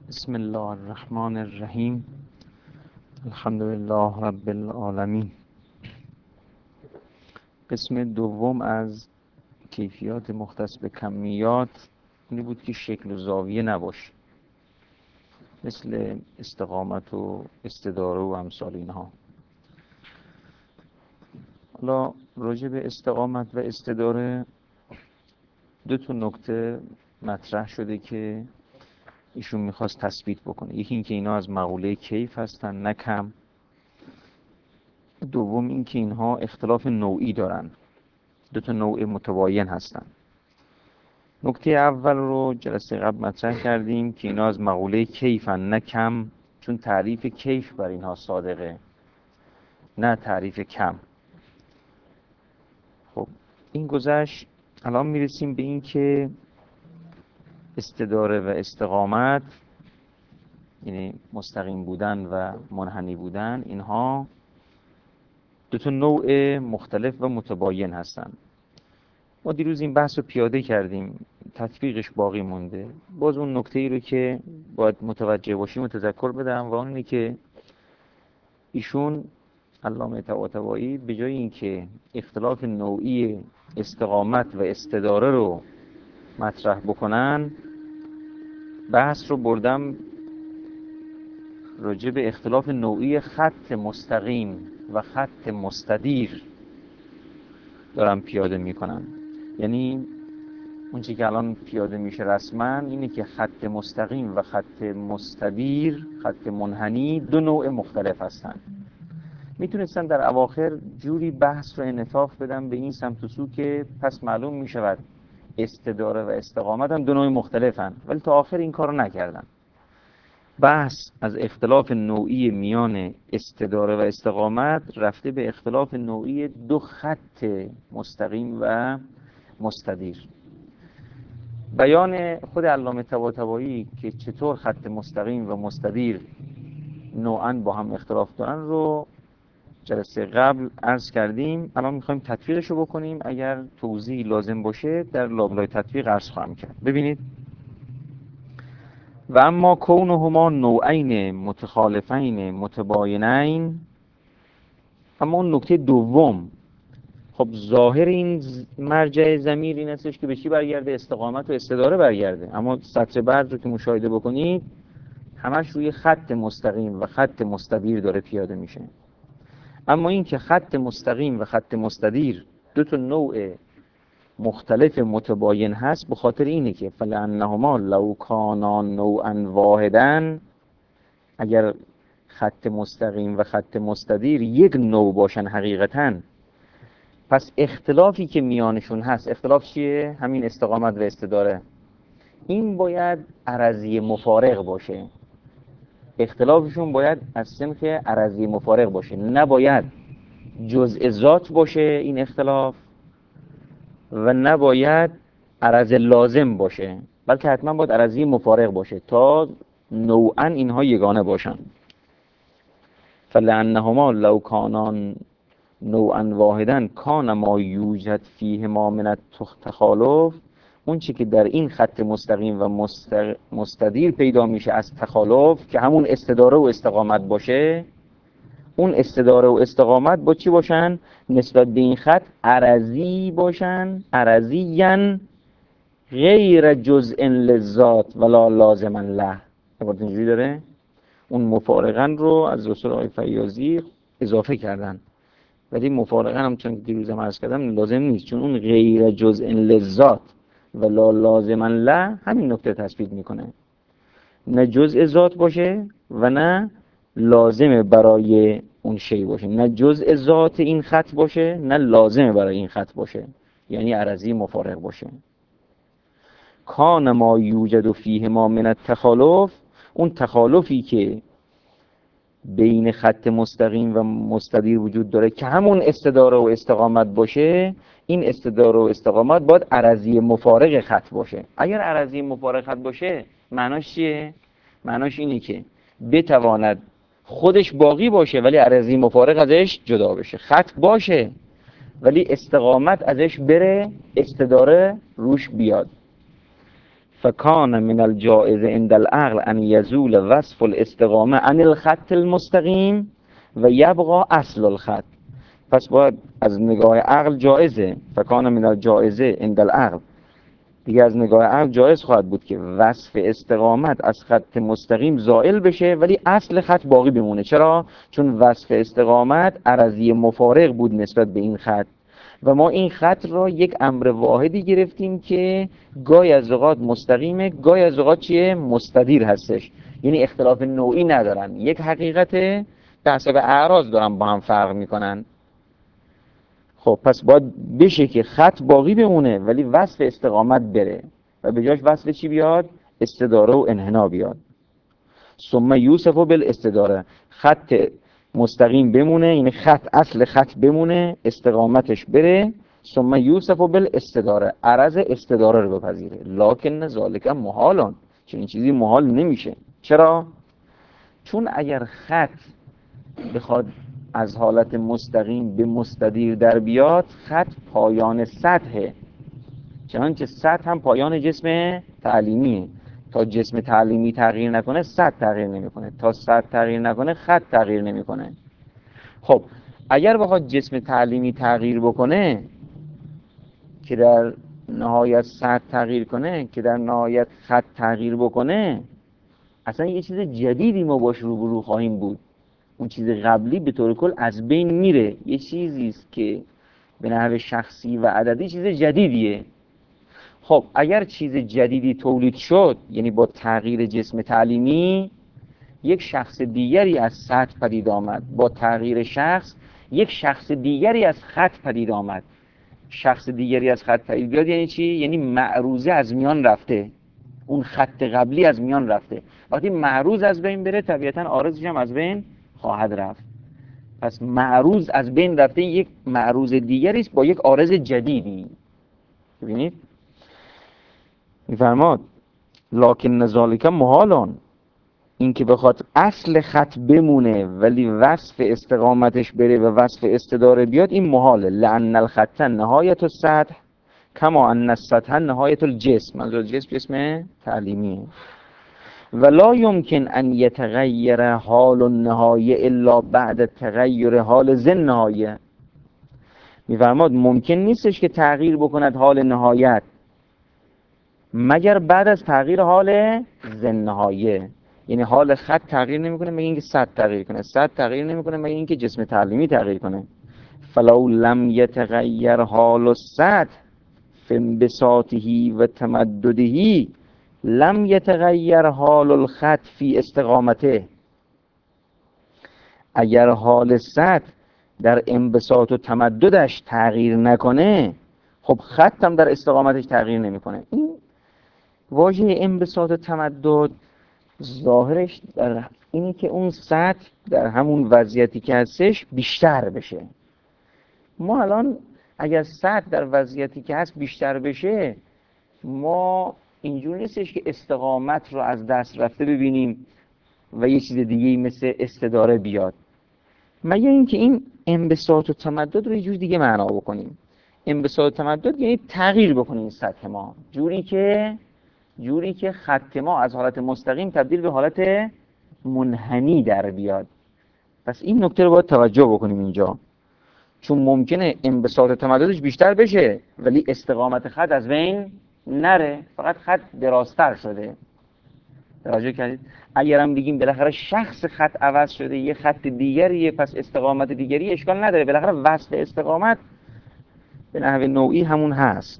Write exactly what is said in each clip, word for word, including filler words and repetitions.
بسم الله الرحمن الرحیم. الحمد لله رب العالمین. قسم دوم از کیفیات مختص به کمیات اینی بود که شکل و زاویه نباشه، مثل استقامت و استداره و امثال اینها. حالا راجع به استقامت و استداره دو تا نکته مطرح شده که ایشون میخواست تثبیت بکنه. یکی این که اینا از مقوله کیف هستن نه کم. دوم این که اینها اختلاف نوعی دارن، دو تا نوع متباین هستن. نکته اول رو جلسه قبل مطرح کردیم که اینا از مقوله کیفن نه کم، چون تعریف کیف بر اینها صادقه نه تعریف کم. خب این گذشت. الان میرسیم به این که استداره و استقامت، یعنی مستقیم بودن و منحنی بودن، اینها دو تا نوع مختلف و متباین هستن. ما دیروز این بحث رو پیاده کردیم، تطبیقش باقی مونده. باز اون نکته ای رو که باید متوجه باشیم و تذکر بدم و اون اینه که ایشون علامه طباطبایی به جای اینکه اختلاف نوعی استقامت و استداره رو مطرح بکنن، بحث رو بردم راجع به اختلاف نوعی خط مستقیم و خط مستدیر دارم پیاده میکنم. یعنی اون چی که الان پیاده میشه رسما اینه که خط مستقیم و خط مستدیر، خط منحنی، دو نوع مختلف هستن. میتونستم در اواخر جوری بحث رو انعطاف بدم به این سمت و سو که پس معلوم میشود استداره و استقامت هم دو نوع مختلفن، ولی تا آخر این کارو نکردم. بحث از اختلاف نوعی میان استداره و استقامت رفته به اختلاف نوعی دو خط مستقیم و مستدیر. بیان خود علامه طباطبایی که چطور خط مستقیم و مستدیر نوعاً با هم اختلاف دارن رو جلسه قبل عرض کردیم. الان میخوایم تطبیقش رو بکنیم. اگر توضیحی لازم باشه در لابلای تطبیق عرض خواهم کرد. ببینید: و اما کونهما نوعین متخالفین متباینین. اما اون نکته دوم، خب ظاهر این مرجع ضمیر این هستش که به چی برگرده؟ استقامت و استداره برگرده. اما سطر بعد رو که مشاهده بکنید همش روی خط مستقیم و خط مستدیر داره پیاده میشه. اما این که خط مستقیم و خط مستدیر دو تا نوع مختلف متباین هست، به خاطر اینه که فلانهما لو کانا نوعا واحدا، اگر خط مستقیم و خط مستدیر یک نوع باشن حقیقتاً، پس اختلافی که میانشون هست، اختلاف چیه؟ همین استقامت و استداره. این باید عرضی مفارق باشه. اختلافشون باید از سمت عرضی مفارق باشه، نباید جزء ذات باشه این اختلاف و نباید عرض لازم باشه، بلکه حتما باید عرضی مفارق باشه تا نوعا اینها یگانه باشن. فلانهما لو کانان نوعا واحدا کان ما یوجد فیه ما من التخالف. اون چی که در این خط مستقیم و مستدیر پیدا میشه از تخالف، که همون استداره و استقامت باشه، اون استداره و استقامت با چی باشن؟ نسبت به این خط عرضی باشن، عرضیاً غیر جزء للذات ولا لازما له. عبارت اینجوری داره. اون مفارقن رو از رسول آقای فیاضی اضافه کردن، ولی مفارقن هم چون دیروز هم عرض کردم لازم نیست، چون اون غیر جزء للذات ولا لازما له همین نکته تثبیت میکنه، نه جزء ذات باشه و نه لازمه برای اون شی باشه، نه جزء ذات این خط باشه نه لازمه برای این خط باشه، یعنی عرضی مفارق باشه. کان ما یوجد فیه ما من التخالف، اون تخالفی که بین خط مستقیم و مستدیر وجود داره که همون استداره و استقامت باشه، این استداره و استقامت باید عرضی مفارق خط باشه. اگر عرضی مفارق خط باشه معناش چیه؟ معناش اینه که بتواند خودش باقی باشه ولی عرضی مفارق ازش جدا بشه. خط باشه ولی استقامت ازش بره، استداره روش بیاد. فکان من الجائز عند العقل ان یزول وصف الاستقامه عن الخط المستقیم و یبقى اصل الخط. پس باید از نگاه عقل جایزه، فکان من الجائزه عند العقل، دیگه از نگاه عقل جایز خواهد بود که وصف استقامت از خط مستقیم زائل بشه ولی اصل خط باقی بمونه. چرا؟ چون وصف استقامت عرضی مفارق بود نسبت به این خط و ما این خط را یک امر واحدی گرفتیم که گاهی از اوقات مستقیمه، گاهی از اوقات چیه؟ مستدیر هستش، یعنی اختلاف نوعی ندارن، یک حقیقت به حسب اعراض دارن با هم فرق میکنن. خب پس باید بشه که خط باقی بمونه ولی وصف استقامت بره و به جاش وصف چی بیاد؟ استداره و انحنا بیاد. ثم یوسف بالاستداره، خط مستقیم بمونه، یعنی خط اصل خط بمونه، استقامتش بره. ثم یوسف بالاستداره، عرض استداره رو بپذیره. لکن ذالک محالان، چون این چیزی محال نمیشه. چرا؟ چون اگر خط بخواد از حالت مستقیم به مستدیر در بیاد، خط پایان سطحه، چنانچه سطح هم پایان جسم تعلیمیه. تا جسم تعلیمی تغییر نکنه سطح تغییر نمیکنه، تا سطح تغییر نکنه خط تغییر نمیکنه. خب اگر بخواد جسم تعلیمی تغییر بکنه که در نهایت سطح تغییر کنه، که در نهایت خط تغییر بکنه، اصلا یه چیز جدیدی ما باش روبرو خواهیم بود. اون چیز قبلی به طور کل از بین میره، یه چیزی است که به نحو شخصی و عددی چیز جدیدیه. خب اگر چیز جدیدی تولید شد، یعنی با تغییر جسم تعلیمی یک شخص دیگری از سطح پدید آمد، با تغییر شخص یک شخص دیگری از خط پدید آمد. شخص دیگری از خط پدید بیاد یعنی چی؟ یعنی معروضه از میان رفته، اون خط قبلی از میان رفته. وقتی معروض از بین بره طبیعتاً عارضش هم از بین خواهد رفت. پس معروض از بین رفته، یک معروض دیگری است با یک عارض جدیدی. ببینید میفرماد لکن ذالک محالان، این که بخواد اصل خط بمونه ولی وصف استقامتش بره و وصف استداره بیاد، این محاله. لأن الخط نهایت السطح کما ان السطح نهایت الجسم، منظور جسم جسم تعلیمیه. ولا يمكن ان يتغير حال النهایه الا بعد تغییر حال ذی النهایه. میفرماد ممکن نیستش که تغییر بکند حال نهایت مگر بعد از تغییر حال ذی النهایه. یعنی حال خط تغییر نمیکنه مگر اینکه سطح تغییر کنه، سطح تغییر نمیکنه مگر اینکه جسم تعلیمی تغییر کنه. فلو لم يتغير حال السطح في انبساطه و تمدده لم يتغير حال الخط فی استقامته. اگر حال سطح در انبساط و تمددش تغییر نکنه، خب خط هم در استقامتش تغییر نمیکنه. این واژه انبساط و تمدد ظاهرش در اینی که اون سطح در همون وضعیتی که هستش بیشتر بشه. ما الان اگر سطح در وضعیتی که هست بیشتر بشه، ما اینجور نیستش که استقامت رو از دست رفته ببینیم و یه چیز دیگه مثل استداره بیاد، مگر اینکه این انبساط و تمدد رو یه جور دیگه معنا بکنیم. انبساط و تمدد یعنی تغییر بکنیم سطح ما، جوری که جوری که خط ما از حالت مستقیم تبدیل به حالت منحنی در بیاد. پس این نکته رو باید توجه بکنیم اینجا، چون ممکنه انبساط و تمددش بیشتر بشه ولی استقامت خط از بین نره، فقط خط دراستر شده. توجه کردید؟ اگر هم بگیم بالاخره شخص خط عوض شده، یه خط دیگریه، پس استقامت دیگری، اشکال نداره، بالاخره وصف استقامت به نحو نوعی همون هست.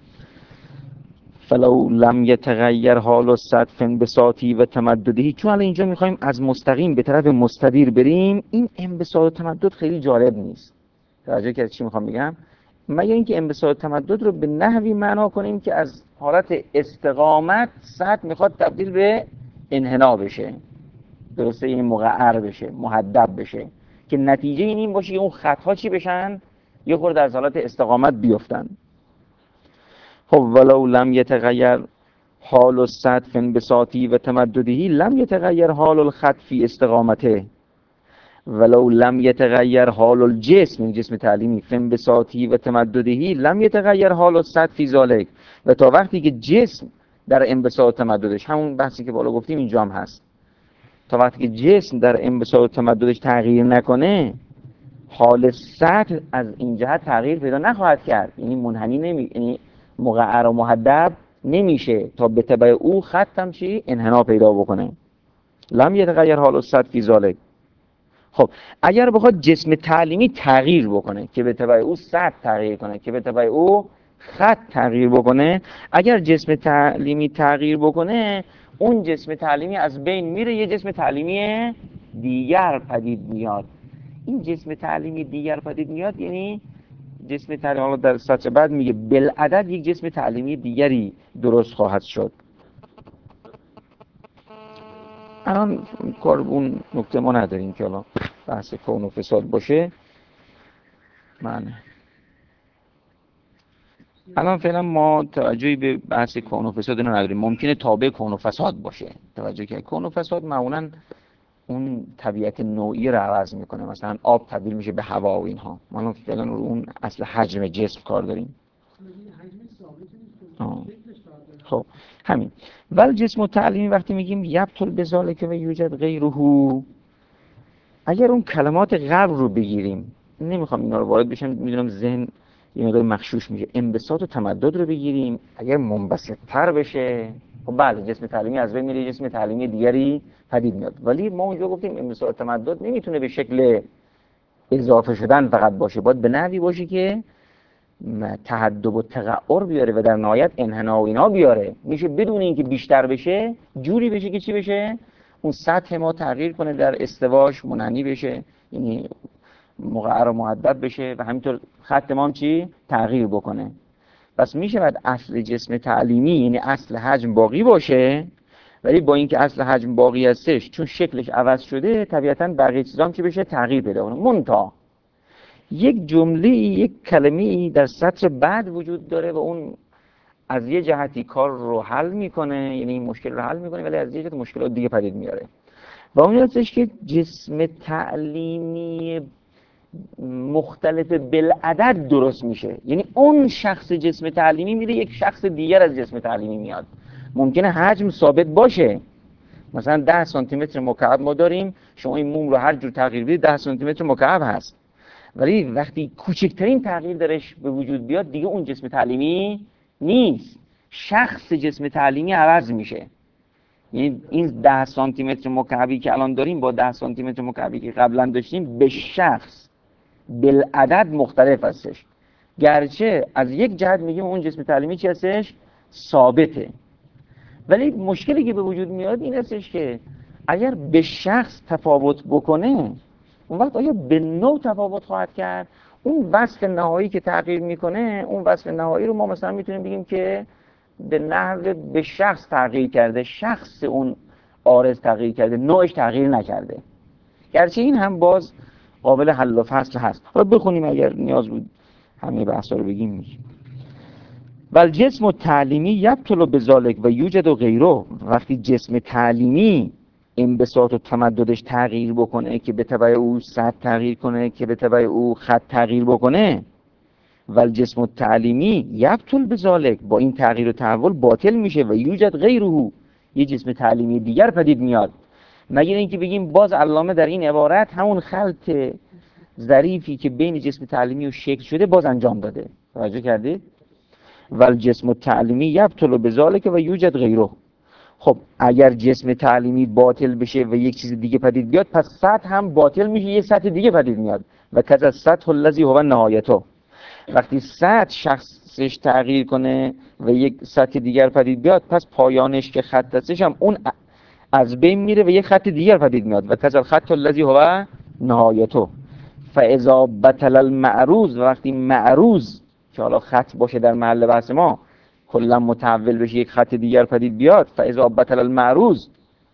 فلو لم يتغير حال السطح انبساطی و تمددی. چون الان اینجا میخوایم از مستقیم به طرف مستدیر بریم، این انبساط و تمدد خیلی جالب نیست. توجه کردید چی میخوام بگم؟ مگر اینکه انبساط و تمدد رو به نحوی معنا کنیم که از حالت استقامت سطح میخواد تبدیل به انحنا بشه، درسته؟ این مقعر بشه، محدب بشه، که نتیجه این این باشه که اون خطها چی بشن؟ یه خورده از حالت استقامت بیفتن. خب ولو لم يتغير حال السطح في انبساطی و تمددی لم يتغير حال الخط فی استقامته. ولو لم يتغير حال الجسم، جسم تعلیمی، في انبساطی و تمددی لم يتغير حال السطح فی ذلك. و تا وقتی که جسم در انبساط تمددش، همون بحثی که بالا گفتیم اینجا هم هست. تا وقتی که جسم در انبساط تمددش تغییر نکنه، حال سطح از این جهت تغییر پیدا نخواهد کرد، یعنی منحنی نمی، یعنی مقعر و محدب نمیشه تا به تبع او خط هم چی انحنا پیدا بکنه. لم یتغیر حال السطح فی ذلک. خب اگر بخواد جسم تعلیمی تغییر بکنه که به تبع او سطح تغییر کنه، که به تبع او خط تغییر بکنه، اگر جسم تعلیمی تغییر بکنه، اون جسم تعلیمی از بین میره، یه جسم تعلیمی دیگر پدید میاد. این جسم تعلیمی دیگر پدید میاد یعنی جسم تعلیمی، حالا در سطر بعد میگه بالعدد یک جسم تعلیمی دیگری درست خواهد شد. الان کار اون نکته ما نداریم که الان بحث کون و فساد باشه. من الان فعلا ما توجهی به بحث کون و فساد نداریم. ممکنه تابع کون و فساد باشه. توجه که کون و فساد معمولاً اون طبیعت نوعی رو عوض میکنه، مثلا آب تبدیل میشه به هوا و اینها. ما الان فعلا رو اون اصل حجم جسم کار داریم. آه. خب همین. ول جسم تعلیمی وقتی میگیم یبطل بذالک و یوجد غیره، اگر اون کلمات قبل رو بگیریم، نمیخوام اینا رو وارد بشم، میدونم ذهن یه مقدار مخشوش میشه. انبساط و تمدد رو بگیریم، اگر منبسط تر بشه، خب بله جسم تعلیمی از بین میره، جسم تعلیمی دیگری پدید میاد. ولی ما اونجا گفتیم انبساط و تمدد نمیتونه به شکل اضافه شدن فقط باشه، باید به نحوی باشه که تهدب و تقعر بیاره و در نهایت انحنا و اینا بیاره. میشه بدون اینکه بیشتر بشه، جوری بشه که چی بشه؟ اون سطح ما تغییر کنه، در استواش منحنی بشه، یعنی مقعر و مهدب بشه و همینطور خط ما هم چی تغییر بکنه. پس میشه بعد اصل جسم تعلیمی یعنی اصل حجم باقی باشه، ولی با اینکه اصل حجم باقی هستش، چون شکلش عوض شده، طبیعتاً بقیه چیزا هم چی بشه تغییر پیدا کنه. منتها یک جمله، یک کلمه در سطر بعد وجود داره و اون از یه جهتی کار رو حل میکنه، یعنی این مشکل رو حل میکنه، ولی از یه جهت مشکلات دیگه پدید میاره. و اون هستش که جسم تعلیمی مختلف بالعدد درست میشه. یعنی اون شخص جسم تعلیمی میره، یک شخص دیگر از جسم تعلیمی میاد. ممکنه حجم ثابت باشه، مثلا ده سانتی متر مکعب ما داریم، شما این موم رو هر جور تغییر بدید ده سانتی متر مکعب هست. ولی وقتی کوچکترین تغییر درش به وجود بیاد، دیگه اون جسم تعلیمی نیست، شخص جسم تعلیمی عوض میشه. یعنی این ده سانتی متر مکعبی که الان داریم با ده سانتی متر مکعبی که قبلا داشتیم به شخص بالعدد مختلف هستش، گرچه از یک جهت میگیم اون جسم تعلیمی چی هستش؟ ثابته. ولی مشکلی که به وجود میاد این هستش که اگر به شخص تفاوت بکنه، اون وقت آیا به نوع تفاوت خواهد کرد؟ اون وصف نهایی که تغییر میکنه، اون وصف نهایی رو ما مثلا میتونیم بگیم که به نحو به شخص تغییر کرده، شخص اون عارض تغییر کرده، نوعش تغییر نکرده. گرچه این هم باز قابل حل و فصل هست. حالا بخونیم اگر نیاز بود همه بحثا رو بگیم. میگیم ول جسم تعلیمی یبطل بذالک و یوجد و غیره، وقتی جسم تعلیمی انبساط و تمددش تغییر بکنه که به تبع او سطح تغییر کنه، که به تبع او خط تغییر بکنه، ول جسم تعلیمی یبطل بذالک، با این تغییر و تحول باطل میشه و یوجد غیره، یه جسم تعلیمی دیگر پدید میاد. مگر اینکه بگیم باز علامه در این عبارت همون خلط ظریفی که بین جسم تعلیمی و شکل شده باز انجام داده. توجه کردید؟ ول جسم تعلیمی یبطل بذالک و یوجد غیره. خب اگر جسم تعلیمی باطل بشه و یک چیز دیگه پدید بیاد، پس سطح هم باطل میشه، یه سطح دیگه پدید میاد. و کذا سطح الذی هو نهایته، وقتی سطح شخصش تغییر کنه و یک سطح دیگر پدید بیاد، پس پایانش که خط هستش هم اون از بین میره و یک خط دیگر پدید میاد. و کذا خط الذی هو نهایته فاذا بطل المعروض، و وقتی معروض که حالا خط باشه در محل بحث ما کلا متحول بشه، یک خط دیگر پدید بیاد، فاذا بطل المعروض،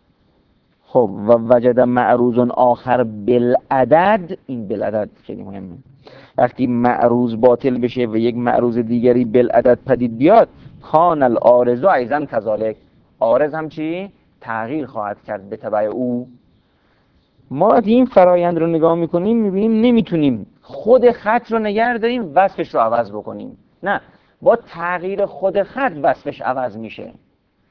خب و وجد معروض آخر بالعدد، این بالعدد خیلی مهمه، وقتی معروض باطل بشه و یک معروض دیگری بالعدد پدید بیاد، کان العارض ایضا کذالک، عارض هم چی؟ تغییر خواهد کرد به تبع او. ما وقتی این فرایند رو نگاه میکنیم میبینیم نمیتونیم خود خط رو نگه داریم وصفش رو عوض بکنیم، نه، با تغییر خود خط وصفش عوض میشه.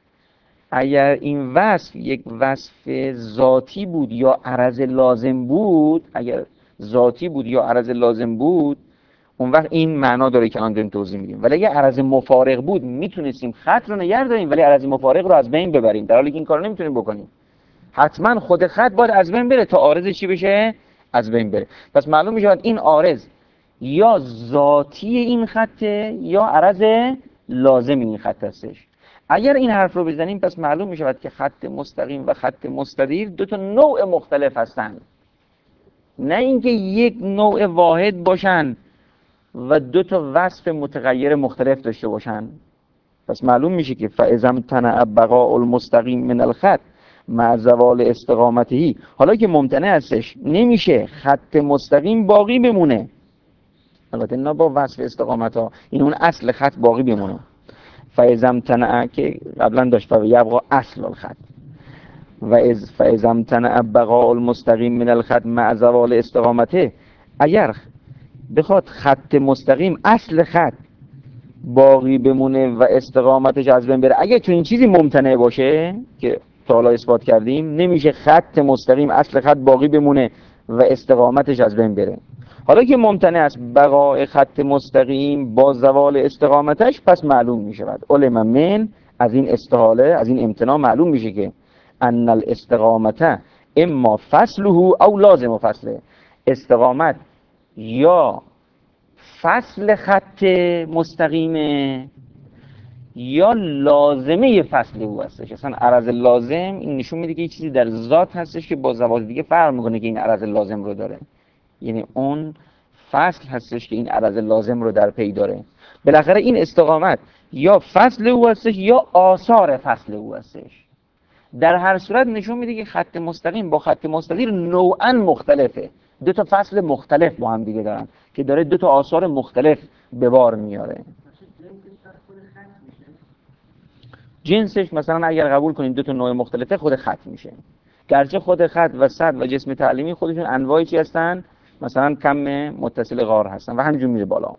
اگر این وصف یک وصف ذاتی بود یا عرض لازم بود، اگر ذاتی بود یا عرض لازم بود، اون وقت این معنا داره که الان داریم توضیح میدیم. ولی اگه عرض مفارق بود میتونستیم خط رو نگه داریم ولی عرض مفارق رو از بین ببریم، در حالی که این کارو نمیتونیم بکنیم. حتما خود خط باید از بین بره تا عارض چی بشه؟ از بین بره. پس معلوم میشه این عارض یا ذاتی این خطه یا عرض لازم این خط هستش. اگر این حرف رو بزنیم پس معلوم میشه که خط مستقیم و خط مستدیر دو تا نوع مختلف هستند، نه اینکه یک نوع واحد باشن و دو تا وصف متغیر مختلف داشته باشن. پس معلوم میشه که فاذا امتنع بقاء المستقیم من الخط مع زوال استقامته، حالا که ممتنع هستش نمیشه خط مستقیم باقی بمونه، البته نه با وصف استقامت ها، این اون اصل خط باقی بمونه. فاذا امتنع که قبلا داشت فیبقى اصل الخط و از فاذا امتنع بقاء المستقیم من الخط مع زوال استقامته، اگر بخواد خط مستقیم اصل خط باقی بمونه و استقامتش از بین بره، اگه چون این چیزی ممتنع باشه که تا حالا اثبات کردیم، نمیشه خط مستقیم اصل خط باقی بمونه و استقامتش از بین بره. حالا که ممتنع است بقای خط مستقیم با زوال استقامتش، پس معلوم میشه بعد علم من از این استحاله، از این امتناع معلوم میشه که ان الاستقامت اما فصله او لازم فصله، استقامت یا فصل خط مستقیمه یا لازمه فصل او هستش. اصلا عرض لازم این نشون میده که یه چیزی در ذات هستش که با زواج دیگه فرق میکنه که این عرض لازم رو داره، یعنی اون فصل هستش که این عرض لازم رو در پی داره. بالاخره این استقامت یا فصل او هستش یا آثار فصل او هستش. در هر صورت نشون میده که خط مستقیم با خط مستدیر نوعاً مختلفه، دو تا فصل مختلف با هم دیگه دارن که داره دو تا آثار مختلف به بار میاره. جنسش مثلا اگر قبول کنید دو تا نوع مختلفه خود خط میشه، گرچه خود خط و سد و جسم تعلیمی خودشون انواعی چی هستن، مثلا کم متصل غار هستن و همینجور میره بالا.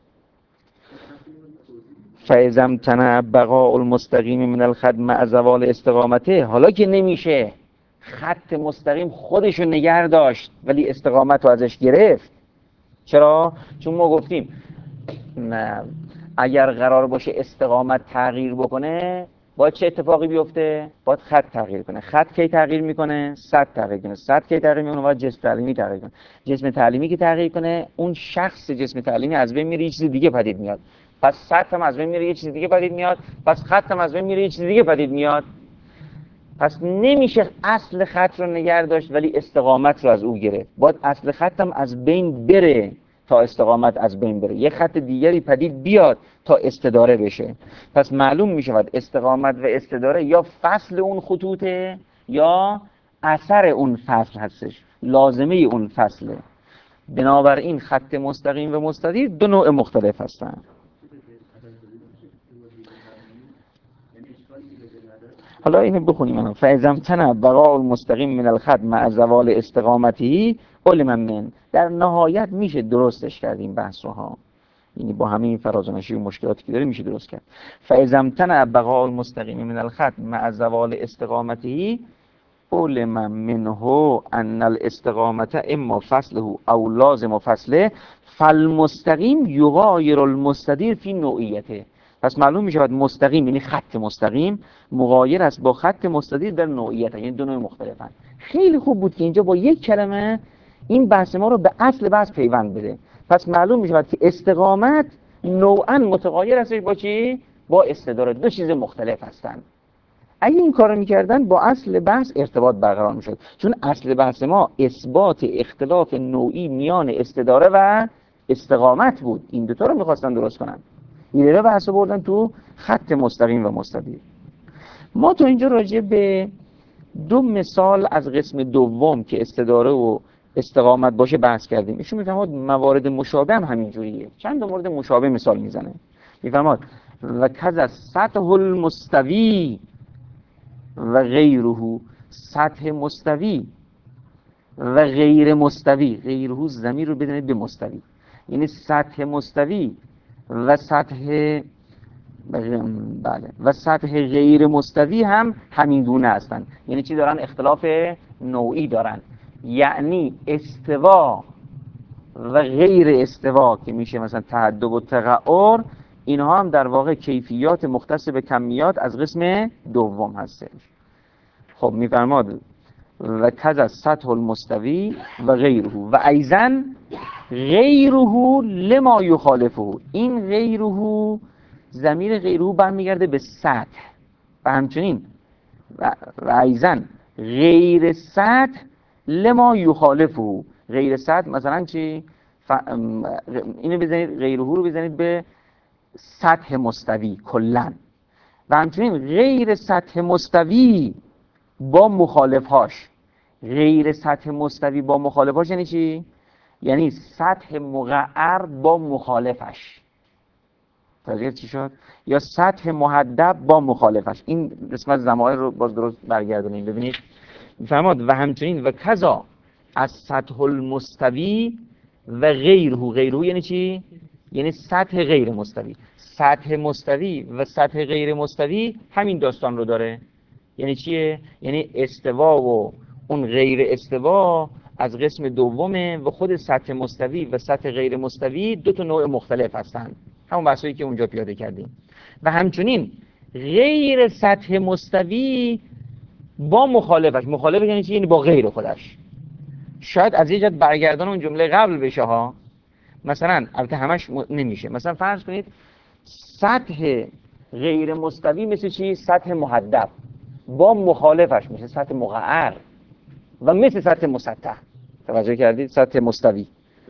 فاذا امتنع بقاء المستقیم من الخط مع زوال استقامته، حالا که نمیشه خط مستقیم خودشو نگه داشت ولی استقامت رو ازش گرفت. چرا؟ چون ما گفتیم نه، اگر قرار باشه استقامت تغییر بکنه باید چه اتفاقی بیفته؟ باید خط تغییر کنه. خط کی تغییر میکنه؟ سد تغییر کنه. سد کی تغییر میکنه؟ باید جسم تعلیمی تغییر کنه. جسم تعلیمی که تغییر کنه اون شخص جسم تعلیمی از بین میره، یه چیز دیگه پدید میاد. پس سد هم از بین میره، یه چیز دیگه پدید میاد. پس خط هم از بین میره، یه چیز دیگه پدید میاد. پس نمیشه اصل خط رو نگه داشت ولی استقامت رو از او گرفت. باید اصل خط هم از بین بره تا استقامت از بین بره، یه خط دیگری پدید بیاد تا استداره بشه. پس معلوم میشود استقامت و استداره یا فصل اون خطوطه یا اثر اون فصل هستش، لازمه اون فصله. بنابراین خط مستقیم و مستدیر دو نوع مختلف هستند. حالا اینو بخونیم الان. فاذا امتنع بقاء المستقیم من الخط مع زوال استقامته علم من، در نهایت میشه درستش کرد این بحث رو ها، یعنی با همین فراز و نشیب و مشکلاتی که داره میشه درست کرد. فاذا امتنع بقاء المستقیم من الخط مع زوال استقامته علم منه ان الاستقامت اما فصله او لازم فصله فالمستقیم یغایر المستدیر فی نوعیته. پس معلوم می شود مستقیم یعنی خط مستقیم مغایر است با خط مستدیر در نوعیت، یعنی دو نوع مختلفن. خیلی خوب بود که اینجا با یک کلمه این بحث ما رو به اصل بحث پیوند بده. پس معلوم می شود که استقامت نوعاً متغایر است با چی؟ با استداره، دو چیز مختلف هستند. اگه این کارو میکردن با اصل بحث ارتباط برقرار میشد، چون اصل بحث ما اثبات اختلاف نوعی میان استداره و استقامت بود. این دوتا رو میخواستن درست کنن، این رو بحث بردن تو خط مستقیم و مستدیر. ما تو اینجا راجع به دو مثال از قسم دوم که استداره و استقامت باشه بحث کردیم. ایشون میفهمد موارد مشابه هم همینجوریه، چند مورد مشابه مثال میزنه. میفهمد و کذا سطح المستوی و غیره، سطح مستوی و غیر مستوی، غیره ضمیر رو بدونید به مستوی، یعنی سطح مستوی و سطح بله و سطح غیر مستوی هم همین گونه هستن. یعنی چی دارن؟ اختلاف نوعی دارن. یعنی استوا و غیر استوا که میشه مثلا تهدب و تقعر، اینها هم در واقع کیفیات مختص به کمیات از قسم دوم هستش. خب میفرماد و کذا سطح المستوی و غیره و ایضا غیره لما یخالفه. این غیره، ضمیر غیره برمیگرده به سطح و همچنین و, و ایضا غیر سطح لما یخالفه. غیر سطح مثلا چی؟ ف... اینو بزنید، غیره رو بزنید به سطح مستوی کلن و همچنین غیر سطح مستوی با مخالفهاش. غیر سطح مستوی با مخالفهاش یعنی چی؟ یعنی سطح مقعر با مخالفش. توجه چی شد؟ یا سطح محدب با مخالفش. این قسمت ضمائر رو باز درست برگردونیم ببینید. میفرماد و همچنین و کذا از سطح المستوی و غیره. غیره یعنی چی؟ یعنی سطح غیر مستوی. سطح مستوی و سطح غیر مستوی همین داستان رو داره. یعنی چیه؟ یعنی استوا و اون غیر استوا از قسم دومه و خود سطح مستوی و سطح غیر مستوی دو تا نوع مختلف هستن، همون بحثایی که اونجا پیاده کردیم. و همچنین غیر سطح مستوی با مخالفش. مخالفش یعنی چی؟ یعنی با غیر خودش. شاید از یه جهت برگردان اون جمله قبل بشه ها. مثلا البته همش م... نمیشه. مثلا فرض کنید سطح غیر مستوی مثل چی؟ سطح محدب با مخالفش میشه سطح مقعر و مثل سطح مسطح. توجه کردید؟ سطح مستوی.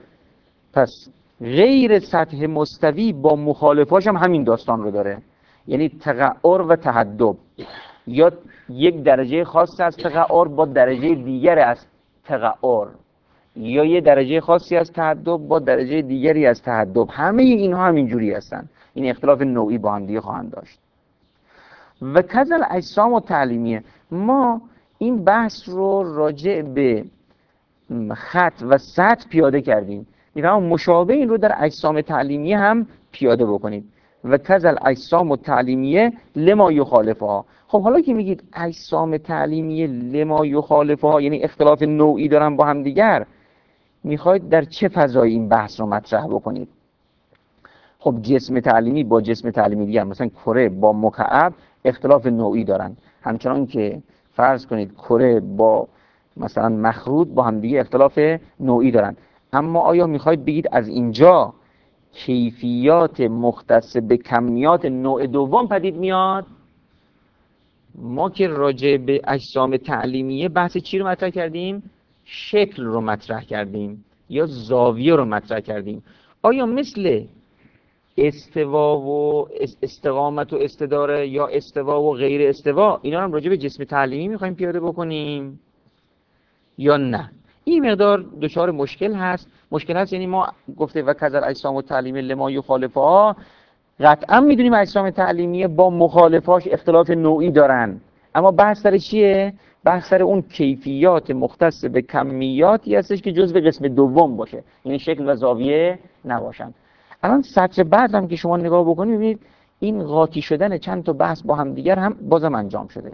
پس غیر سطح مستوی با مخالفاش هم همین داستان رو داره. یعنی تقعر و تهدب، یا یک درجه خاص از تقعر با درجه دیگر از تقعر، یا یه درجه خاصی از تهدب با درجه دیگری از تهدب. همه اینها هم اینجوری هستن. این اختلاف نوعی با هم دیگه خواهند داشت. و کذل اجسام و تعلیمیه. ما این بحث رو راجع به خط و سطح پیاده کردیم. میفهمم مشابه این رو در اجسام تعلیمیه هم پیاده بکنید. و کذل اجسام و تعلیمیه لما یخالفها. خب حالا که میگید اجسام تعلیمیه لما یخالفها، یعنی اختلاف نوعی دارن با هم دیگر، میخواید در چه فضایی این بحث رو مطرح بکنید؟ خب جسم تعلیمی با جسم تعلیمی دیگر، مثلا کره با مکعب اختلاف نوعی دارن، همچنان که فرض کنید کره با مثلا مخروط با هم دیگه اختلاف نوعی دارن. اما آیا میخواید بگید از اینجا کیفیات مختص به کمیات نوع دوم پدید میاد؟ ما که راجع به اجسام تعلیمیه بحث چی رو مطرح کردیم؟ شکل رو مطرح کردیم یا زاویه رو مطرح کردیم. آیا مثل استوا و استقامت و استداره یا استوا و غیر استوا اینا هم راجع به جسم تعلیمی میخوایم پیاده بکنیم یا نه؟ این مقدار دچار مشکل هست. مشکل هست یعنی ما گفته و کذل اجسام و تعلیمی لما یخالفها، قطعا میدونیم اجسام تعلیمی با مخالفاش اختلاف نوعی دارن، اما بحث سر چیه؟ بحث سر اون کیفیات مختص به کمیاتی هستش که جزء قسم دوم باشه، یعنی شکل و زاویه نباشن. الان سطر بعد هم که شما نگاه بکنید ببینید این قاطی شدن چند تا بحث با هم دیگر هم بازم انجام شده.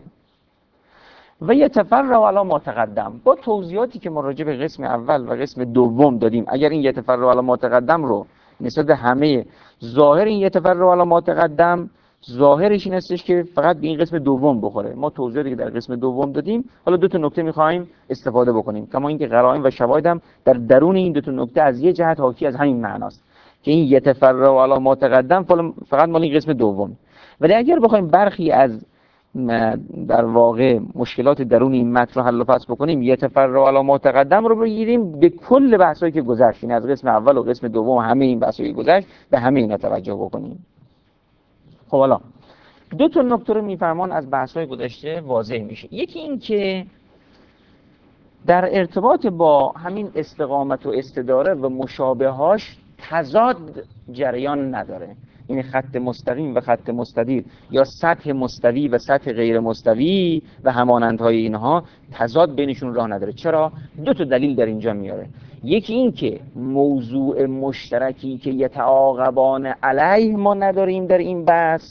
و یتفرع علی ما تقدم، با توضیحاتی که ما راجع به قسم اول و قسم دوم دادیم، اگر این یتفرع علی ما تقدم رو نسبت به همه ظاهر این یتفرع علی ما تقدم، ظاهرش این هستش که فقط به این قسم دوم بخوره. ما توضیحاتی که در قسم دوم دادیم، حالا دو تا نکته می‌خوایم استفاده بکنیم، کما اینکه قرائن و شواهد هم در درون این دو تا نکته از یه جهت حاکی از همین معناست که این یتفرع علی ما تقدم فقط مال این قسم دوم. ولی اگر بخوایم برخی از در واقع مشکلات درون این متن رو حل و فصل بکنیم، یتفرع علی ما تقدم رو بگیریم به کل بحثایی که گذشت، یعنی از قسم اول و قسم دوم همه این بحثایی که گذشت به همه اینا توجه بکنیم. خب حالا دو تا نکته رو میفرمان از بحث‌های گذشته واضح میشه. یکی این که در ارتباط با همین استقامت و استداره و مشابهاش تضاد جریان نداره. این خط مستقیم و خط مستدیر یا سطح مستوی و سطح غیر مستوی و همانندهای اینها تضاد بینشون راه نداره. چرا؟ دو تا دلیل در اینجا میاره. یکی این که موضوع مشترکی که یتعاقبان علیه ما نداریم در این بحث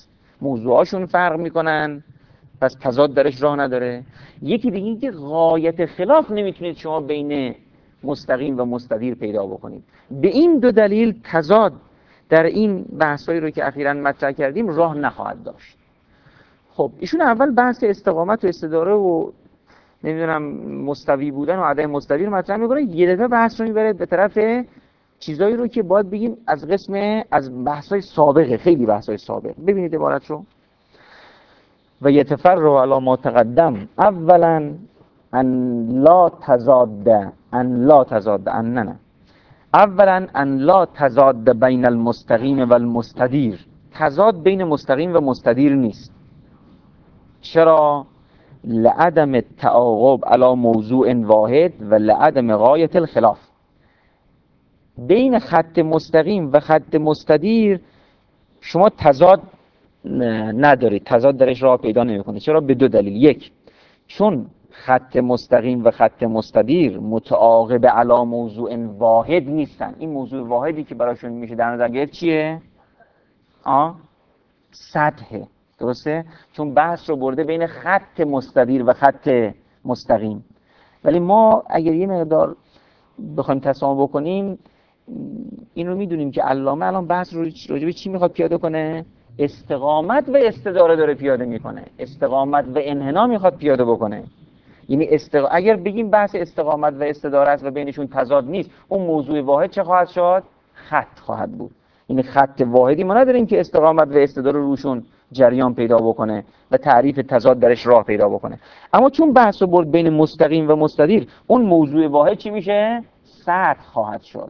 موضوعاشون فرق میکنن، پس تضاد درش راه نداره. یکی دیگه این که غایت خلاف نمیتونید شما بین مستقیم و مستدیر پیدا بکنید. به این دو دلیل تضاد در این بحثایی رو که اخیراً مطرح کردیم راه نخواهد داشت. خب ایشون اول بحث استقامت و استداره و نمیدونم مستوی بودن و عدم مستوی رو مطرح میکنه، یه دفعه بحث رو میبره به طرف چیزایی رو که باید بگیم از قسم از بحث‌های سابقه، خیلی بحث‌های سابق. ببینید عبارت رو: و یتفرع علی ما تقدم اولا ان لا تضاد ان لا تضاد ان نه اولا ان لا تضاد بین المستقیم و المستدیر. تضاد بین مستقیم و مستدیر نیست. چرا؟ لعدم التعاقب علی موضوع واحد و لعدم غایت الخلاف. بین خط مستقیم و خط مستدیر شما تضاد ندارید، تضاد درش راه پیدا نمیکنه. چرا؟ به دو دلیل. یک، چون خط مستقیم و خط مستدیر متعاقب علی موضوع واحد نیستن. این موضوع واحدی که براشون میشه در نظر گرفت چیه؟ آه؟ سطحه. درسته؟ چون بحث رو برده بین خط مستدیر و خط مستقیم. ولی ما اگر یه مقدار بخوایم تسامح بکنیم، این رو میدونیم که علامه الان بحث رو راجع به چی میخواد پیاده کنه؟ استقامت و استداره داره پیاده میکنه. استقامت و انحنا میخواد پیاده بکنه. یعنی استق... اگر بگیم بحث استقامت و استداره است و بینشون تضاد نیست، اون موضوع واحد چه خواهد شد؟ خط خواهد بود. یعنی خط واحدی ما نداریم که استقامت و استداره روشون جریان پیدا بکنه و تعریف تضاد درش راه پیدا بکنه. اما چون بحث رو برد بین مستقیم و مستدیر، اون موضوع واحد چی میشه؟ سطح خواهد شد.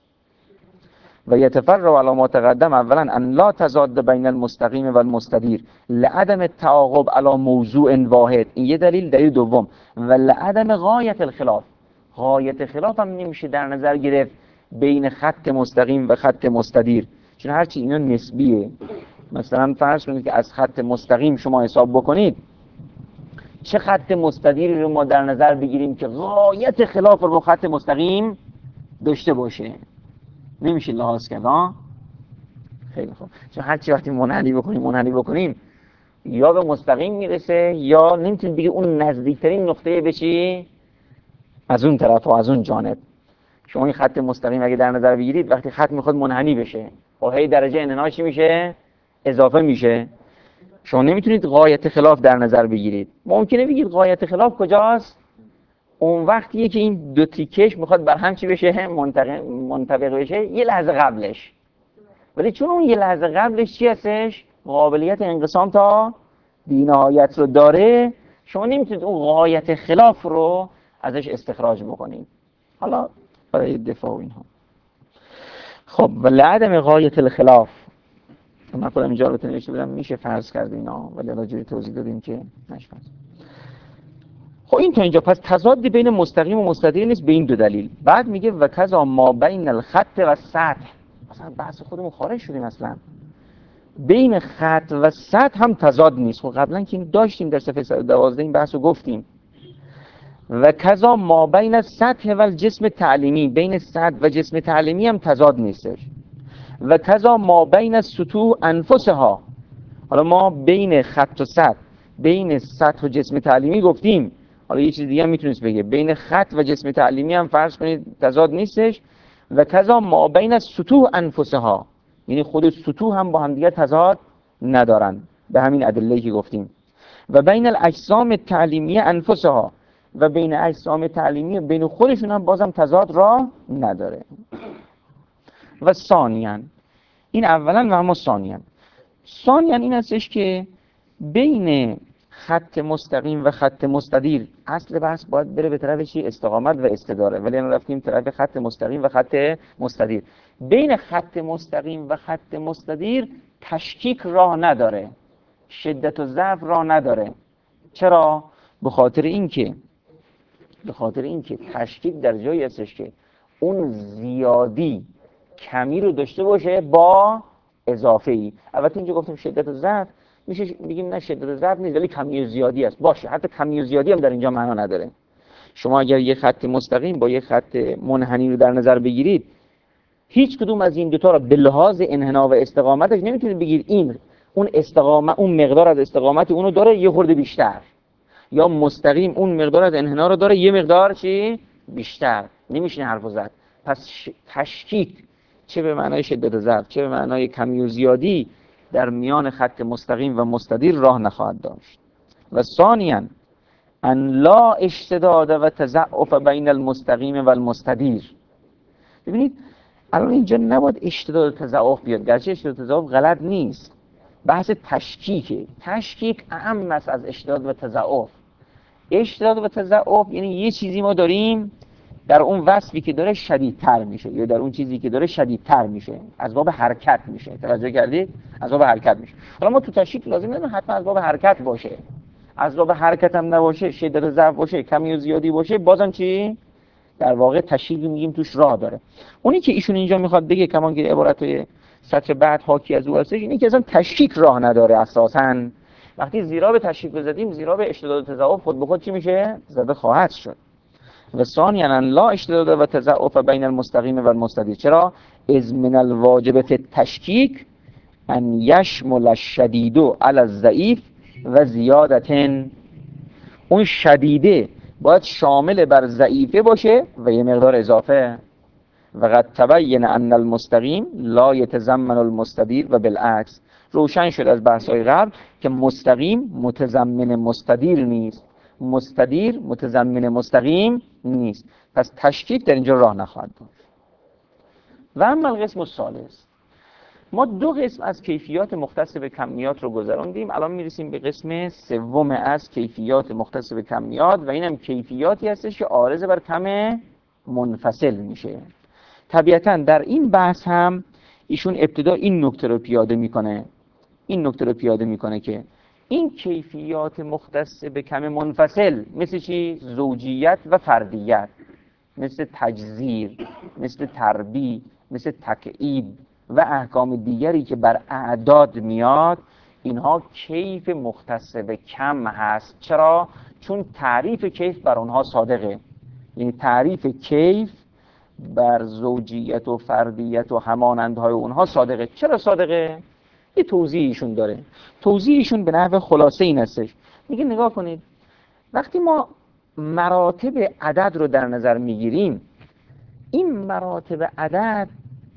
و یتفرع علی ما تقدم اولا ان لا تضاد بین المستقیم و المستدیر لعدم التعاقب علی موضوع واحد. این یه دلیل. دلیل دوم: و لعدم غایت الخلاف. غایت خلاف هم نمیشه در نظر گرفت بین خط مستقیم و خط مستدیر، چون هرچی اینا نسبیه. مثلا فرض کنید که از خط مستقیم شما حساب بکنید، چه خط مستدیری رو ما در نظر بگیریم که غایت خلاف رو با خط مستقیم داشته باشه؟ نمیشه لحاظ کرد. ها خیلی خوب. چون هر چی وقتی منحنی بکنیم منحنی بکنیم یا به مستقیم میرسه یا نمیتونید بگید اون نزدیکترین نقطه بشی از اون طرف و از اون جانب. شما این خط مستقیم اگه در نظر بگیرید، وقتی خط میخواد منحنی بشه با هی درجه انحناش میشه اضافه میشه، شما نمیتونید غایت خلاف در نظر بگیرید. ممکنه بگید غایت خلاف کجاست؟ اون وقتیه که این دو تیکش میخواد بر هم چی بشه؟ منطبق بشه یه لحظه قبلش. ولی چون اون یه لحظه قبلش چی هستش؟ قابلیت انقسام تا بی‌نهایت رو داره، شما نمیتونید اون غایت خلاف رو ازش استخراج بکنید. حالا برای دفاع و اینها. خب و لعدم غایت الخلاف، من خودم اینجا رو نوشته بودم میشه فرض کرد اینا، ولی الان جوری توضیح دادیم که نشه فرض. خب این تا اینجا پس تضاد بین مستقیم و مستدیر نیست به این دو دلیل. بعد میگه و کذا ما بین الخط و سطح. مثلا بحث خودمون خارج شدیم، اصلا بین خط و سطح هم تضاد نیست. خب قبلا که داشتیم در صفحه صد و دوازده این بحث رو گفتیم. و کذا ما بین السطح و الجسم تعلیمی، بین سطح و جسم تعلیمی هم تضاد نیستش. و کذا ما بین السطوح انفسها. حالا ما بین خط و سطح، بین سطح و جسم تعلیمی گفتیم، حالا یه چیز دیگه هم میتونست بگه بین خط و جسم تعلیمی هم فرض کنید تضاد نیستش. و کذا ما بین السطوح انفسها، یعنی خود سطوح هم با هم دیگه تضاد ندارن به همین ادله‌ای که گفتیم. و بین الاجسام تعلیمی انفسها، و بین اجسام تعلیمی بین خودشون هم بازم تضاد راه نداره. و ثانیاً این اولا و اما ثانیاً ثانیاً این هستش که بین خط مستقیم و خط مستدیر اصل بحث باید بره به طرف چی؟ استقامت و استداره. ولی الان رفتیم طرف خط مستقیم و خط مستدیر. بین خط مستقیم و خط مستدیر تشکیک راه نداره، شدت و ضعف راه نداره. چرا؟ به خاطر اینکه به خاطر اینکه تشکیک در جایی هستش که اون زیادی کمی رو داشته باشه با اضافه ای. البته اینجا گفتم شدت و ضعف، میشه بگیم نه شدت و ضعف نیست ولی کمی و زیادی است. باشه، حتی کمی و زیادی هم در اینجا معنا نداره. شما اگر یه خط مستقیم با یه خط منحنی رو در نظر بگیرید، هیچ کدوم از این دوتا رو به لحاظ انحنا و استقامتش نمیتونید بگید این اون استقامت، اون مقدار از استقامت اونو داره یه خورده بیشتر، یا مستقیم اون مقدار از انحنا رو داره یه مقدار چی بیشتر. نمیشه حرفو زد. پس ش... تشکیک چه به معنای شدت ضعف چه به معنای کمی و زیادی در میان خط مستقیم و مستدیر راه نخواهد داشت. و ثانیاً ان لا اشتداد و تضعف بین المستقیم و المستدیر. ببینید الان اینجا نباید اشتداد و تضعف بیاد، گرچه اشتداد و تضعف غلط نیست، بحث تشکیکه. تشکیک اهم است از اشتداد و تضعف. اشتداد و تضعف یعنی یه چیزی ما داریم در اون وصفی که داره شدیدتر میشه، یا در اون چیزی که داره شدیدتر میشه، از باب حرکت میشه. توجه کردید؟ از باب حرکت میشه. حالا ما تو تشکیک لازم نداره حتما از باب حرکت باشه، از باب حرکت هم نباشه، شدت و ضعف باشه، کمی و زیادی باشه، بازم چی؟ در واقع تشکیک میگیم توش راه داره. اونی که ایشون اینجا میخواد بگه، کمان که عبارتای سطر بعد حاکی از او هستش، اینه که اصلا تشکیک راه نداره اساساً. وقتی زیرا به تشکیک بزدیم، زیرا به اشتداد و تضاعف خود به خود چی میشه؟ زده خواهد شد. و ثانیاً لا اشتداد و تضاعف بین المستقیم و المستدیر. چرا؟ از من الواجب فی التشکیک ان یشمل الشدید علی الضعیف و زیادتن. اون شدیده باید شامل بر ضعیفه باشه و یه مقدار اضافه. و قد تبین ان المستقیم لا یتضمن المستدیر و بالعکس. روشن شد از بحث‌های قبل که مستقیم متضمن مستدیر نیست، مستدیر متضمن مستقیم نیست. پس تشکیک در اینجا راه نخواهد داشت. و اما القسم الثالث، ما دو قسم از کیفیات مختص به کمیات رو گذراندیم، الان میرسیم به قسم سوم از کیفیات مختص به کمیات و اینم کیفیاتی هستش که عارض بر کم منفصل میشه. طبیعتاً در این بحث هم ایشون ابتدا این نکته رو پیاده میکنه، این نکته رو پیاده میکنه که این کیفیات مختص به کم منفصل مثل چی؟ زوجیت و فردیت، مثل تجزیر، مثل تربی، مثل تکعیب و احکام دیگری که بر اعداد میاد، اینها کیف مختص به کم هست. چرا؟ چون تعریف کیف بر اونها صادقه. یعنی تعریف کیف بر زوجیت و فردیت و همانندهای اونها صادقه. چرا صادقه؟ یه توضیحشون داره. توضیحشون به نحو خلاصه این هستش. میگه نگاه کنید، وقتی ما مراتب عدد رو در نظر میگیریم، این مراتب عدد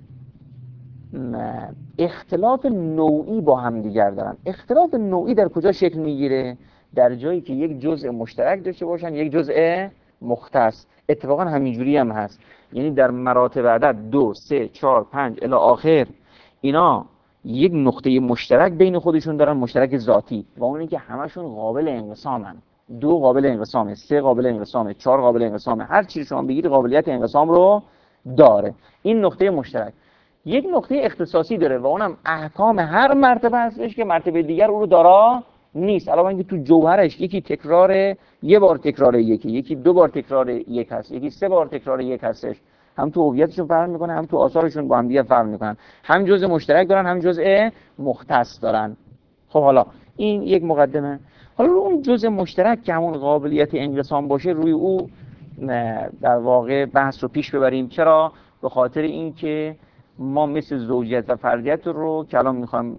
اختلاف نوعی با هم دیگر دارن. اختلاف نوعی در کجا شکل میگیره؟ در جایی که یک جزء مشترک داشته باشن، یک جزء مختص. اتفاقا همینجوری هم هست. یعنی در مراتب عدد دو، سه، چهار، پنج الی آخر، اینا یک نقطه مشترک بین خودشون دارن، مشترک ذاتی، و اون اینکه همشون قابل انقسامن. دو قابل انقسامه، سه قابل انقسامه، چهار قابل انقسامه، هر چیزی شما بگید قابلیت انقسام رو داره. این نقطه مشترک. یک نقطه اختصاصی داره و اونم احکام هر مرتبه هستش که مرتبه دیگر اون رو دارا نیست. علاوه اینکه تو جوهرش یکی تکرار یه بار تکرار یکی، یکی دو بار تکرار یک هست، یکی سه بار تکرار یک هستش. هم تو هویتشون فرق میکنه، هم تو آثارشون با هم دیگه فرق میکنن. هم جزء مشترک دارن، هم جزء مختص دارن. خب حالا این یک مقدمه. حالا رو اون جزء مشترک که همون قابلیت انقسام باشه، روی او در واقع بحث رو پیش ببریم. چرا؟ به خاطر اینکه ما مثل زوجیت و فردیت رو که الان میخوایم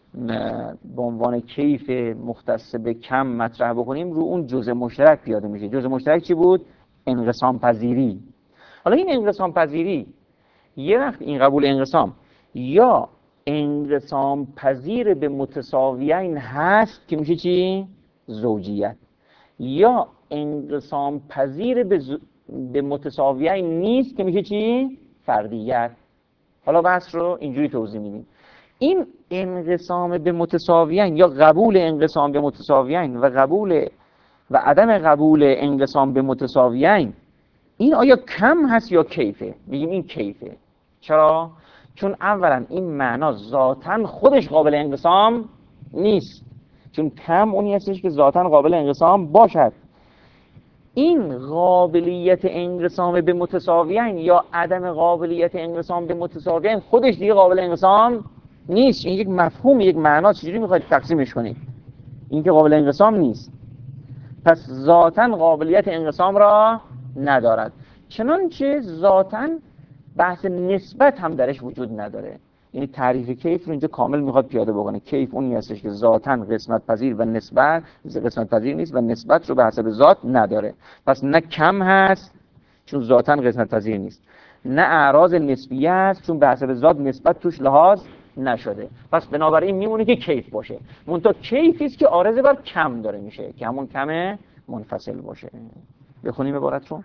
به عنوان کیف مختص به کم مطرح بکنیم، رو اون جزء مشترک پیاده میشه. جزء مشترک چی بود؟ انقسام پذیری. حالا این انقسام پذیری یه وقت این قبول انقسام یا انقسام پذیر به متساویین هست که میشه چی؟ زوجیت. یا انقسام پذیر به, ز... به متساویین نیست که میشه چی؟ فردیت. حالا بحث رو اینجوری توضیح میدیم. این انقسام به متساویین یا قبول انقسام به متساویین و قبول و عدم قبول انقسام به متساویین، این آیا کم هست یا کیفه؟ میگیم این کیفه. چرا؟ چون اولا این معنا ذاتاً خودش قابل انقسام نیست، چون کم اونی هستش که ذاتاً قابل انقسام باشد. این قابلیت انقسام به متساویین یا عدم قابلیت انقسام به متساویین خودش دیگه قابل انقسام نیست. این یک مفهوم، یک معنا، چجوری میخواید تقسیمش کنید؟ این که قابل انقسام نیست، پس ذاتاً قابلیت انقسام را ندارد. چنانچه ذاتاً بحث نسبت هم درش وجود نداره. یعنی تعریف کیف رو اینجا کامل میخواد پیاده بکنه. کیف اونی هستش که ذاتاً قسمت پذیر و نسبت قسمت پذیر نیست و نسبت رو به حسب ذات نداره. پس نه کم هست چون ذاتاً قسمت پذیر نیست، نه اعراض نسبیه هست چون به حسب ذات نسبت توش لحاظ نشده. پس بنابراین میمونه که کیف باشه. منتها کیفی است که عارض بر کم داره میشه که همون کم منفصل باشه. بخونیم عبارت رو.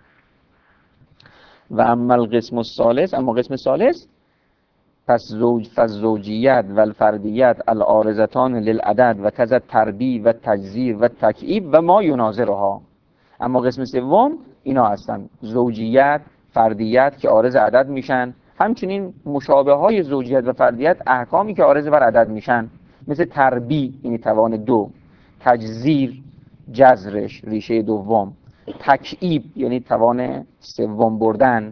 و اما القسم الثالث، اما قسم ثالث، پس زوج فالزوجیت و الفردیت العارضتان للعدد و کذا تربی و تجزیر و تکعیب و ما یناظرها. اما قسم سوم اینا هستن: زوجیت، فردیت که عارض عدد میشن، همچنین مشابه های زوجیت و فردیت احکامی که عارض بر عدد میشن، مثل تربی یعنی توان دو، تجزیر جذرش ریشه دوم، تکعیب یعنی توان سوم بردن،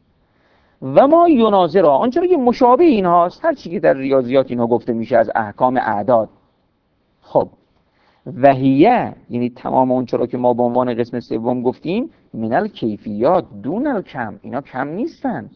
و ما یناظرها آنچه که مشابه اینهاست، هر چی که در ریاضیات اینها گفته میشه از احکام اعداد. خب وحیه یعنی تمام اون چرا که ما به عنوان قسم سوم گفتیم، من الکیفیات دون الکم، اینا کم نیستن.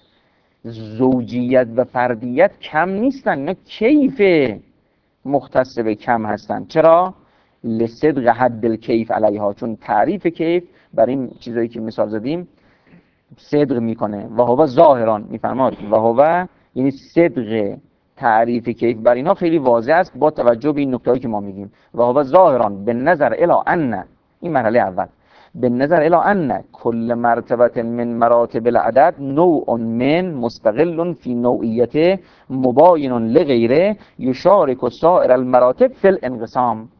زوجیت و فردیت کم نیستن، اینا کیف مختص به کم هستن. چرا؟ لصدق حد الکیف علیها، چون تعریف کیف برای این چیزایی که مثال زدیم صدق میکنه. و هو ظاهران میفرماد، و هو یعنی صدق تعریف کیف بر اینها خیلی واضح است با توجه به این نکتهایی که ما میگیم. و هو ظاهران به نظر الی ان، این مرحله اول، به نظر الی ان کل مرتبه من مراتب العدد نوع من مستقل فی نوعیت مباین لغیره یشارک سائر المراتب فی الانقسام.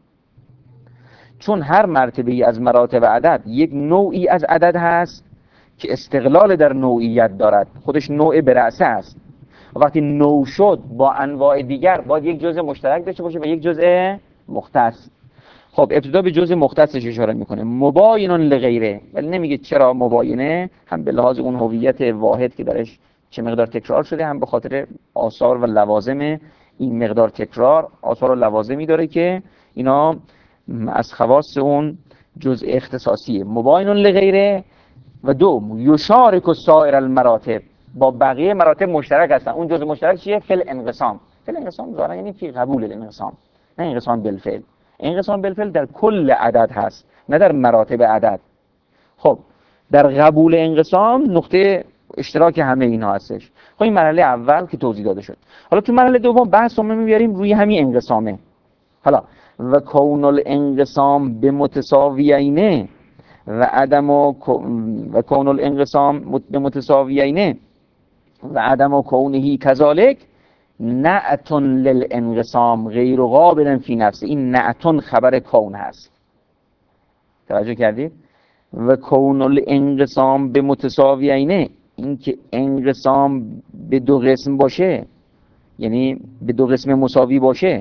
چون هر مرتبه ای از مراتب عدد یک نوعی از عدد هست که استقلال در نوعیت دارد، خودش نوع برأسه است. و وقتی نوع شد با انواع دیگر باید یک جزء مشترک داشته باشه و یک جزء مختص. خب ابتدا به جزء مختصش اشاره میکنه، مباین لغیره، ولی نمیگه چرا مباینه، هم به لحاظ اون هویت واحد که درش چه مقدار تکرار شده، هم به خاطر آثار و لوازم این مقدار تکرار. آثار و لوازمی داره که اینا از خواص اون جزء اختصاصیه. مباین لغیره. و دو یشارک سایر المراتب، با بقیه مراتب مشترک هستن. اون جزء مشترک چیه؟ فی الانقسام. فی الانقسام ظاهرا یعنی فی قبول الانقسام، نه انقسام بالفعل. انقسام بالفعل در کل عدد هست نه در مراتب عدد. خب در قبول انقسام نقطه اشتراک همه اینا هستش. خب این مرحله اول که توضیح داده شد. حالا تو مرحله دوم بحث رو می‌بریم روی همین انقسامه. حالا و کون الانقسام به متساویینه و عدم و, و کون الانقسام به متساویینه و عدم و کونهی کذالک نعتن للانقسام غیر قابل فی نفسه. این نعتن خبر کون هست، توجه کردید؟ و کون الانقسام به متساویینه، این که انقسام به دو قسم باشه یعنی به دو قسم مساوی باشه،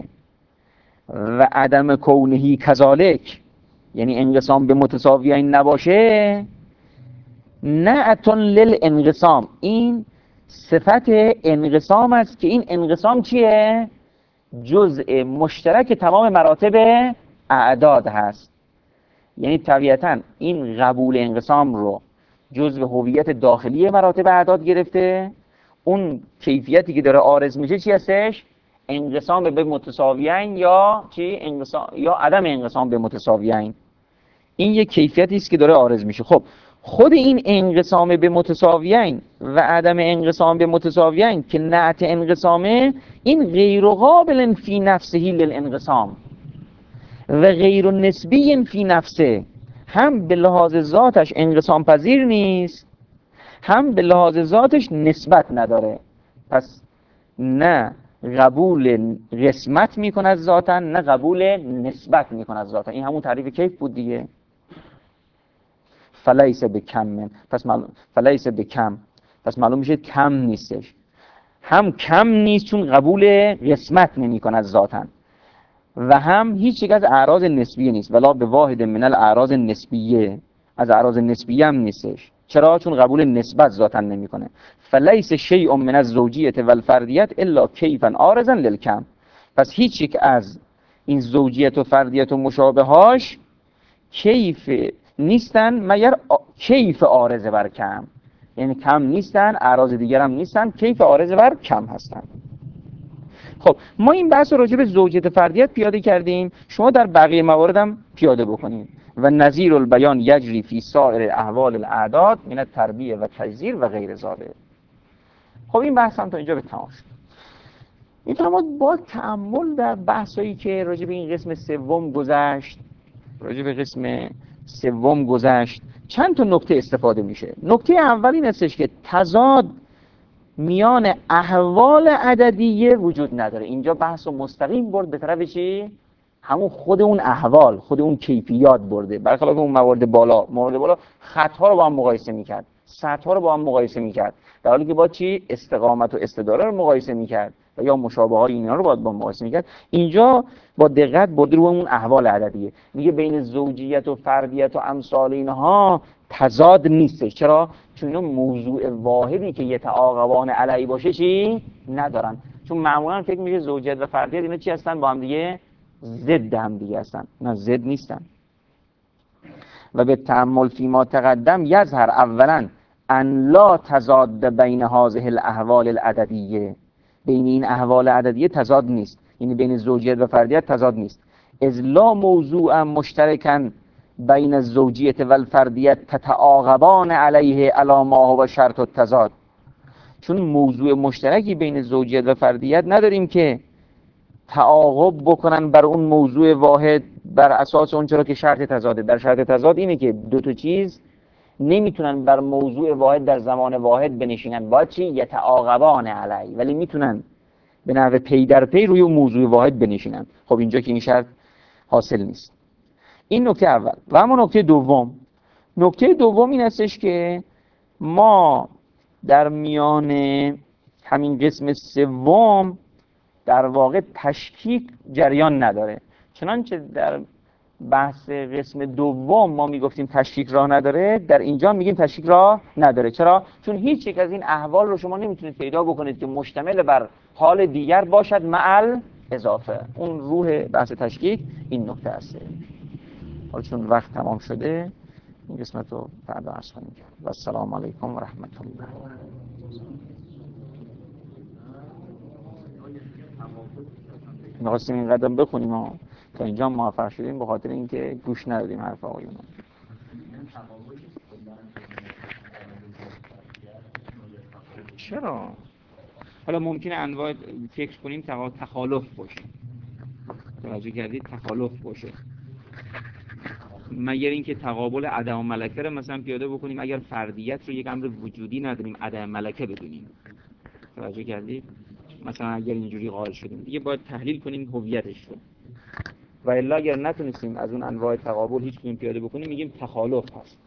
و عدم کونهی کذالک یعنی انقسام به متساویین نباشه، نعتن للانقسام، این صفت انقسام است که این انقسام چیه؟ جزء مشترک تمام مراتب اعداد هست. یعنی طبیعتاً این قبول انقسام رو جزء هویت داخلی مراتب اعداد گرفته. اون کیفیتی که داره عارض میشه چی هستش؟ انقسام به متساویین یا چی؟ انقسام یا عدم انقسام به متساویین. این یک کیفیتی است که داره عارض میشه. خب خود این انقسام به متساویین و عدم انقسام به متساویین که نعت انقسامه، این غیر قابل فی نفسه للانقسام و غیر نسبی فی نفسه، هم به لحاظ ذاتش انقسام پذیر نیست، هم به لحاظ ذاتش نسبت نداره. پس نه قبول قسمت میکنه از ذاتن، نه قبول نسبت میکنه از ذاتن. این همون تعریف کیف بود دیگه. فلیس به کم من، پس معلوم فلیس به کم، پس معلوم میشه کم نیستش. هم کم نیست چون قبول قسمت نمیکنه از ذاتن، و هم هیچ یک از اعراض نسبیه نیست. ولا به واحد من الاعراض نسبیه، از اعراض نسبیه هم نیستش. چرا؟ چون قبول نسبت ذاتن نمیکنه. فلیس شیء من الزوجیت و الفردیت الا کیفا عارضا للکم. پس هیچ یک از این زوجیت و فردیت و مشابهاش کیف نیستن مگر کیف عارض بر کم. یعنی کم نیستن، اعراض دیگر هم نیستن، کیف عارض بر کم هستن. خب ما این بحث رو راجع به زوجیت فردیت پیاده کردیم، شما در بقیه موارد هم پیاده بکنید. و نظیر البیان یجری فی سایر احوال الاعداد من التربیه و تجزیر و غیر ذالک. خب این بحث هم تا اینجا به تمام شد. این فرمود با تأمل در بحثایی که راجع به این قسم سوم گذشت، راجع به قسم سوم گذشت چند تا نکته استفاده میشه. نکته اول این هستش که تضاد میان احوال عددیه وجود نداره. اینجا بحث و مستقیم برد به طرف چی؟ همون خود اون احوال، خود اون کیفیات برده. برخلاف اون موارد بالا، موارد بالا خط‌ها رو با هم مقایسه میکرد، سطح‌ها رو با هم مقایسه میکرد، در حالی که با چی؟ استقامت و استداره رو مقایسه میکرد و یا مشابه‌های اینا رو باید با هم مقایسه میکرد. اینجا با دقت برده رو اون احوال عددیه. میگه بین زوجیت و فردیت و امثال اینها تضاد نیستش. چرا؟ چون اینا موضوع واحدی که یتعاقبان علیه باشه چی ندارن. چون معمولا فکر میشه زوجیت و فردیت اینا چی هستن؟ با هم دیگه ضد هم دیگه هستن. نه، ضد نیستن. و به تأمل فیما تقدم یظهر اولا ان لا تضاد بین هذه الاحوال العددیه، بین این احوال عددیه تضاد نیست، یعنی بین زوجیت و فردیت تضاد نیست. اذ لا موضوع مشترکا بین الزوجیت و الفردیت تتعاقبان علیه علی ما هو شرط التضاد. چون موضوع مشترکی بین زوجیت و فردیت نداریم که تعاقب بکنن بر اون موضوع واحد بر اساس اون چرا که شرط تضاده. در شرط تضاد اینه که دو تا چیز نمیتونن بر موضوع واحد در زمان واحد بنشینن، باید چی؟ یتعاقبان علی، ولی میتونن به نحو پی در پی روی اون موضوع واحد بنشینن. خب اینجا که این شرط حاصل نیست. این نکته اول. و اما نکته دوم، نکته دوم این هستش که ما در میان همین قسم سوم در واقع تشکیک جریان نداره. چنانچه در بحث قسم دوم ما میگفتیم تشکیک راه نداره، در اینجا میگیم تشکیک راه نداره. چرا؟ چون هیچ یک از این احوال رو شما نمیتونید پیدا بکنید که مشتمل بر حال دیگر باشد معل اضافه. اون روح بحث تشکیک این نکته است. حالا چون وقت تمام شده این قسمت رو فردا عرض کنیم. و السلام علیکم و رحمت الله. می‌خواستیم این قدم بخونیم ها. تا اینجا موفق شدیم به خاطر اینکه گوش ندادیم حرف آقایون. چرا؟ حالا ممکنه انواع فکر کنیم تخالف باشه. توجه کردید؟ تخالف باشه. مگر اینکه تقابل عدم ملکه رو مثلا پیاده بکنیم، اگر فردیت رو یک امر وجودی نداریم عدم ملکه بدونیم. توجه کردید؟ مثلا اگر اینجوری قائل شدیم دیگه باید تحلیل کنیم هویتش رو. و الا اگر نتونستیم از اون انواع تقابل هیچ کدوم پیاده بکنیم میگیم تخالف هست.